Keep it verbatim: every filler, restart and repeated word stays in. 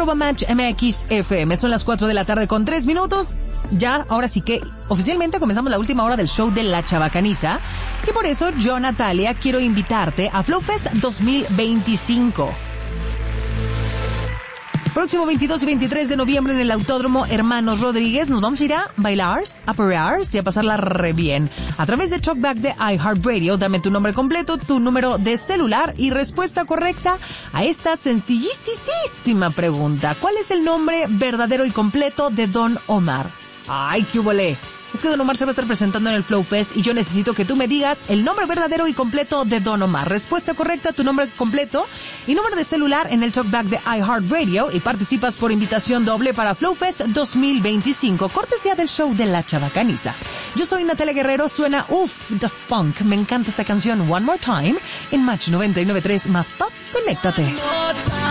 arroba Match M X F M. Son las cuatro de la tarde con tres minutos. Ya, ahora sí que oficialmente comenzamos la última hora del show de La Chabacaniza. Y por eso yo, Natalia, quiero invitarte a Flow Fest dos mil veinticinco. Próximo veintidós y veintitrés de noviembre en el Autódromo Hermanos Rodríguez nos vamos a ir a bailar, a perrear y a pasarla re bien. A través de Talkback de iHeartRadio, dame tu nombre completo, tu número de celular y respuesta correcta a esta sencillísima pregunta. ¿Cuál es el nombre verdadero y completo de Don Omar? ¡Ay, qué huele! Es que Don Omar se va a estar presentando en el Flow Fest y yo necesito que tú me digas el nombre verdadero y completo de Don Omar. Respuesta correcta, tu nombre completo y número de celular en el Talkback de iHeartRadio y participas por invitación doble para Flow Fest dos mil veinticinco, cortesía del show de La Chabacaniza. Yo soy Natalia Guerrero, suena uff, The Funk. Me encanta esta canción, One More Time, en Match noventa y nueve punto tres más Pop. Conéctate.